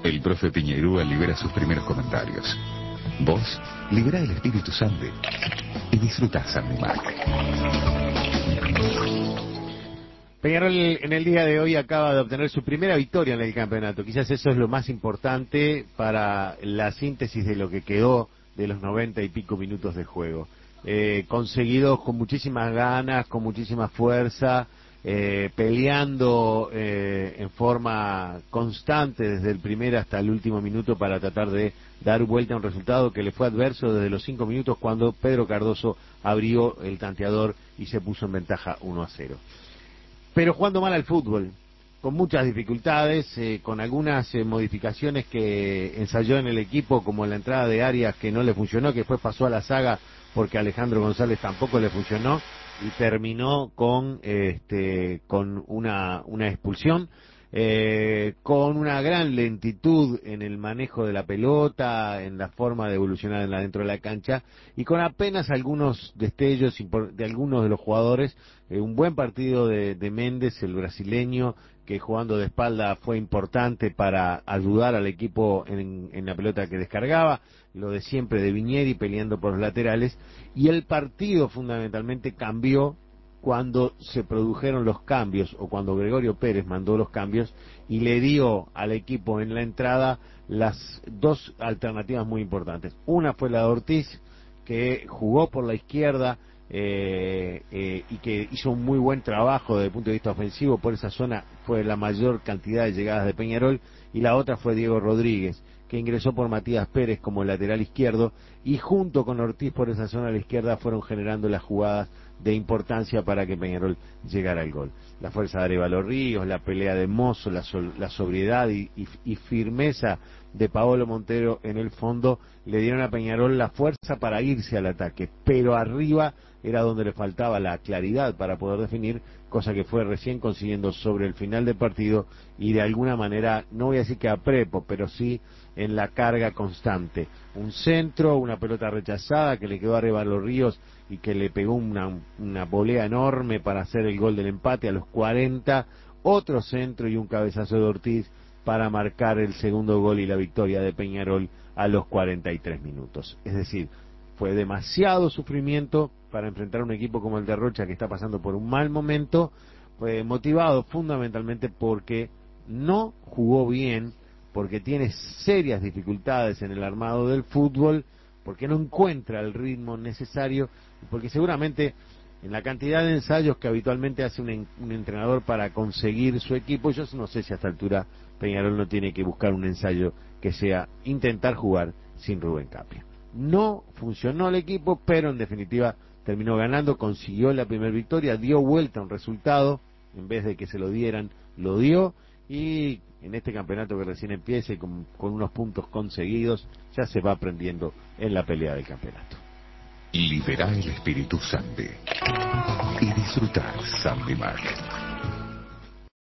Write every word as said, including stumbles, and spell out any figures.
El profe Piñeirúa libera sus primeros comentarios. Vos, libera el espíritu Sande y disfrutá Sandy Mac. Peñarol en el día de hoy acaba de obtener su primera victoria en el campeonato. Quizás eso es lo más importante para la síntesis de lo que quedó de los noventa y pico minutos de juego. Eh, conseguidos con muchísimas ganas, con muchísima fuerza, eh, peleando eh, en forma constante desde el primer hasta el último minuto para tratar de dar vuelta a un resultado que le fue adverso desde los cinco minutos cuando Pedro Cardoso abrió el tanteador y se puso en ventaja uno a cero. Pero jugando mal al fútbol, con muchas dificultades, eh, con algunas eh, modificaciones que ensayó en el equipo, como la entrada de Arias que no le funcionó, que después pasó a la saga porque Alejandro González tampoco le funcionó y terminó con este con una una expulsión, eh, con una gran lentitud en el manejo de la pelota, en la forma de evolucionar dentro de la cancha y con apenas algunos destellos de algunos de los jugadores. Eh, un buen partido de, de Méndez, el brasileño, que jugando de espalda fue importante para ayudar al equipo en, en la pelota que descargaba, lo de siempre de Viñeri peleando por los laterales, y el partido fundamentalmente cambió cuando se produjeron los cambios, o cuando Gregorio Pérez mandó los cambios y le dio al equipo en la entrada las dos alternativas muy importantes. Una fue la de Ortiz, que jugó por la izquierda, Eh, eh, y que hizo un muy buen trabajo desde el punto de vista ofensivo. Por esa zona fue la mayor cantidad de llegadas de Peñarol, y la otra fue Diego Rodríguez, que ingresó por Matías Pérez como lateral izquierdo, y junto con Ortiz por esa zona a la izquierda fueron generando las jugadas de importancia para que Peñarol llegara al gol. La fuerza de Arévalo Ríos, la pelea de Mozo, la, sol, la sobriedad y, y, y firmeza de Paolo Montero en el fondo le dieron a Peñarol la fuerza para irse al ataque, pero arriba era donde le faltaba la claridad para poder definir, cosa que fue recién consiguiendo sobre el final del partido y de alguna manera, no voy a decir que a prepo, pero sí en la carga constante. Un centro, una pelota rechazada que le quedó arriba a los Ríos y que le pegó una, una volea enorme para hacer el gol del empate a los cuarenta, otro centro y un cabezazo de Ortiz para marcar el segundo gol y la victoria de Peñarol a los cuarenta y tres minutos. Es decir, fue demasiado sufrimiento para enfrentar a un equipo como el de Rocha, que está pasando por un mal momento, fue motivado fundamentalmente porque no jugó bien, porque tiene serias dificultades en el armado del fútbol, porque no encuentra el ritmo necesario, porque seguramente en la cantidad de ensayos que habitualmente hace un, en, un entrenador para conseguir su equipo, yo no sé si a esta altura Peñarol no tiene que buscar un ensayo que sea intentar jugar sin Rubén Capria. No funcionó el equipo, pero en definitiva terminó ganando, consiguió la primera victoria, dio vuelta a un resultado, en vez de que se lo dieran, lo dio, y en este campeonato que recién empieza y con, con unos puntos conseguidos, ya se va aprendiendo en la pelea del campeonato. Liberá el espíritu Sande y disfrutar Sandy Mac.